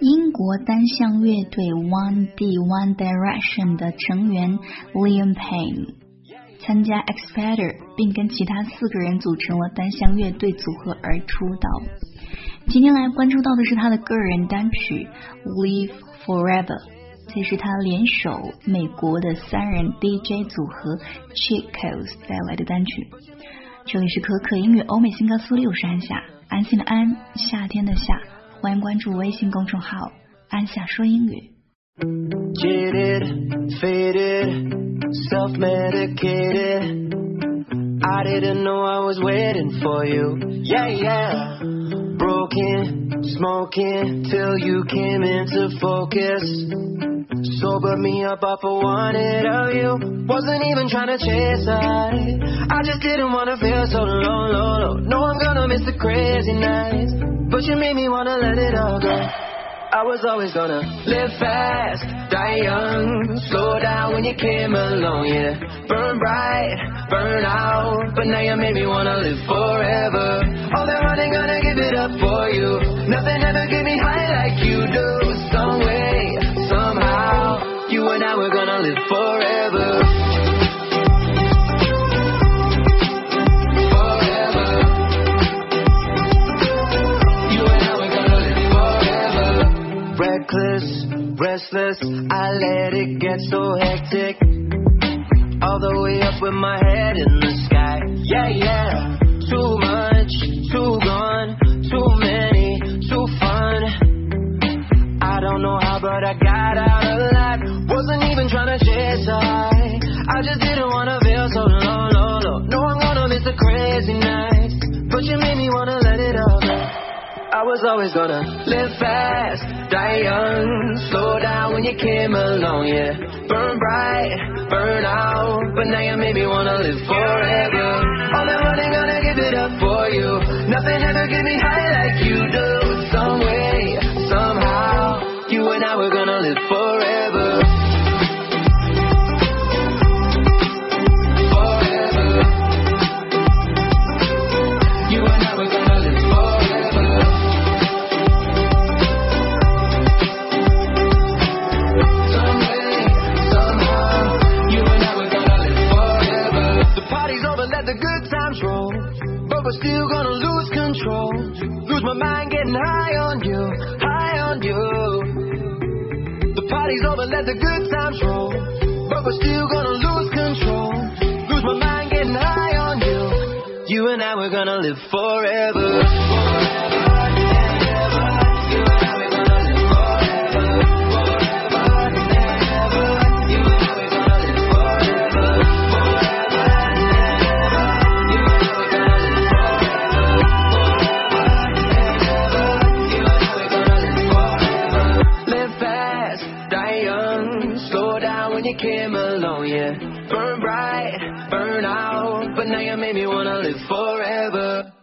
英国单项乐队 One Direction 的成员 Liam Payne 参加 X Factor 并跟其他4个人组成了单项乐队组合而出道。今天来关注到的是他的个人单曲 Live Forever， 这是他联手美国的3人 DJ 组合 Chicos 带来的单曲。这里是可可音乐欧美新歌速6，我是安夏，安心的安，夏天的夏，欢迎关注微信公众号安夏说英语。 Jaded, faded, self-medicated, I didn't know I was waiting for you. Yeah, broken, smoking till you came into focus. Sobered me up off of wanted of you. Wasn't even trying to chase I just didn't want to feel so low. No, I'm gonna miss the crazy nights, but you made me wanna let it all go. I was always gonna live fast, die young, slow down when you came along, yeah. Burn bright, burn out, but now you made me wanna live forever. All that running, gonna give it up for you. Nothing ever get me high like you do. Some way, somehow, you and I were gonna live forever. Reckless, restless, I let it get so hectic. All the way up with my head in the sky. Yeah, too much, too gone, too many, too fun. I don't know how, but I got out a lot. Wasn't even trying to chase I just didn't want to feel so low. No, I'm gonna miss the crazy nights, but you made me wanna let it all go. I was always gonna live fast, die young, slow down when you came along, yeah. Burn bright, burn out, but now you made me wanna live forever. All that running, gonna give it up for you. Nothing ever get me high like you do. Some way, somehow, you and I were gonna live forever. But still gonna lose control, lose my mind getting high on you. The party's over, let the good times roll, but we're still gonna lose control, lose my mind getting high on you. You and I, we're gonna live forever. Came along, yeah. Burn bright, burn out, but now you made me wanna live forever.